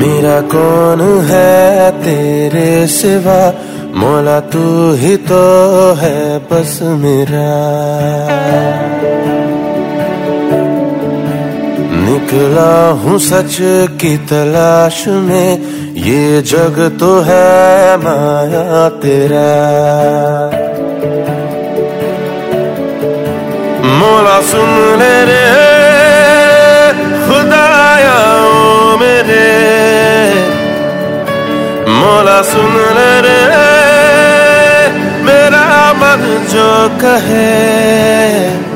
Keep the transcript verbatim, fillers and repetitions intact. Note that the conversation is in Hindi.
मेरा कौन है तेरे सिवा, मौला तू ही तो है बस मेरा। निकला हूँ सच की तलाश में, ये जग तो है माया तेरा। मौला सुन ले रे खुदाया ओ मेरे, मौला सुन ले रे मेरा मन जो कहे।